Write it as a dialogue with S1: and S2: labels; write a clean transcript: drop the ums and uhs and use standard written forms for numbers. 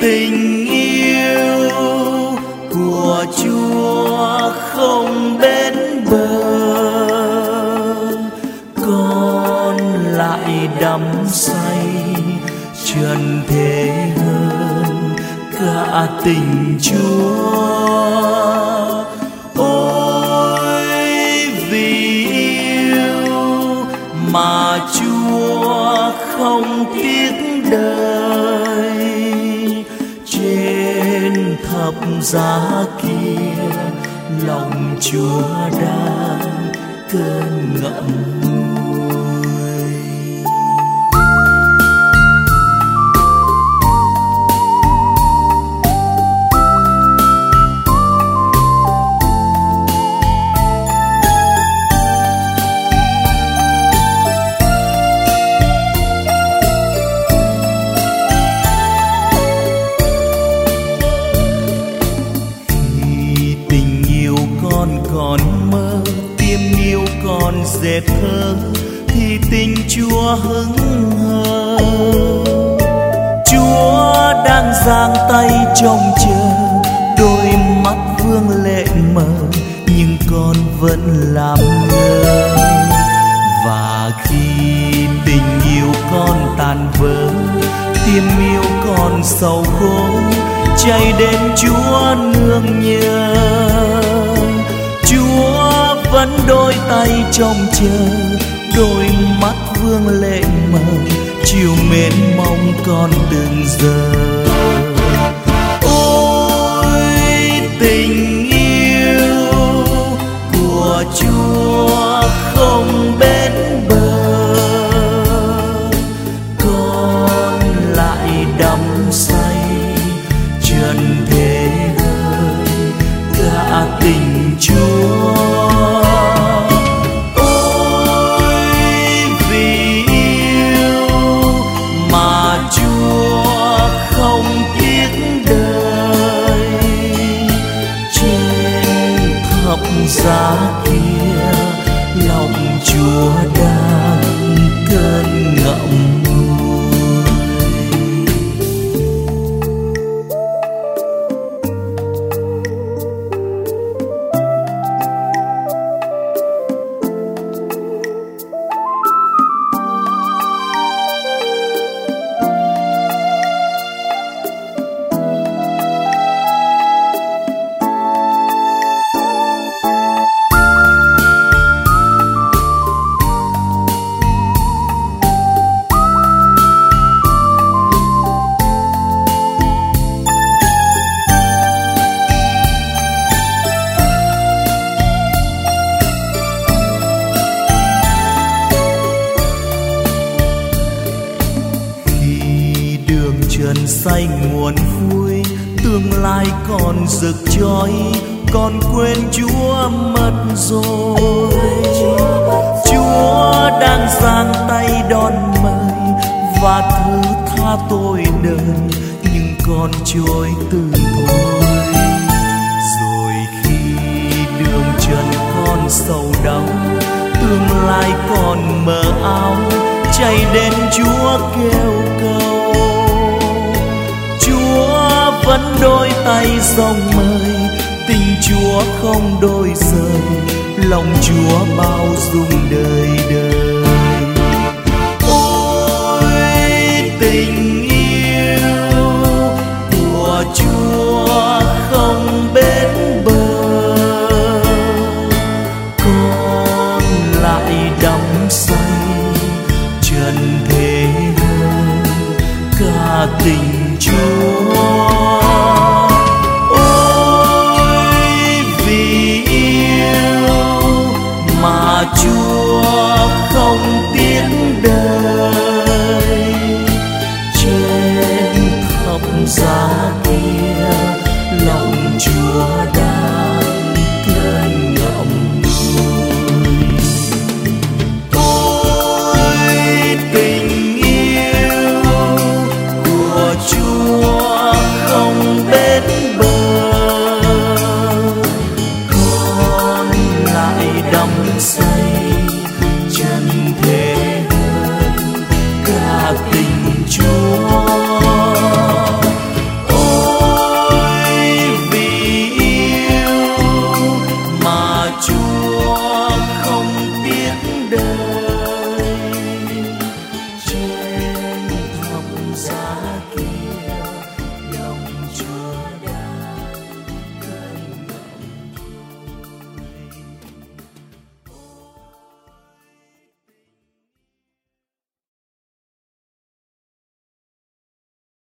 S1: tình yêu của Chúa không bến bờ, con lại đắm say trần thế hơn cả tình Chúa. Ôi vì yêu mà Chúa không tiếc đời, trên thập giá kia lòng Chúa đang cơn ngậm ngùi. Còn mơ tim yêu còn dệt thơ thì tình Chúa hững hờ. Chúa đang giang tay trông chờ, đôi mắt vương lệ mờ nhưng con vẫn làm ngơ. Và khi tình yêu con tàn vỡ, tim yêu con sầu khổ, chạy đến Chúa nương nhờ. Chúa vẫn đôi tay trông chờ, đôi mắt vương lệ mờ chiều mến mong con từng giờ. Ôi tình yêu của Chúa không bến bờ, con lại đắm say trần thế hơn cả tình Chúa. Giá kia lòng Chúa đang cơn ngậm ngùi. Trần xanh nguồn vui, tương lai còn rực chói, còn quên Chúa mất rồi. Chúa đang giang tay đón mời và thứ tha tôi đời, nhưng con trôi từ thôi. Rồi khi đường trần con sầu đau, tương lai còn mờ áo, chạy đến Chúa kêu cầu. Chúa vẫn đôi tay rộng mời, tình Chúa không đôi rời, lòng Chúa bao dung đời đời. Ôi tình yêu của Chúa không bến bờ, con lại đắm say trần thế hơn cả tình Chúa. Ôi vì yêu mà Chúa không tiếc đời, trên thập giá kia lòng Chúa đang cơn ngậm ngùi. Ôi tình yêu của Chúa Chúa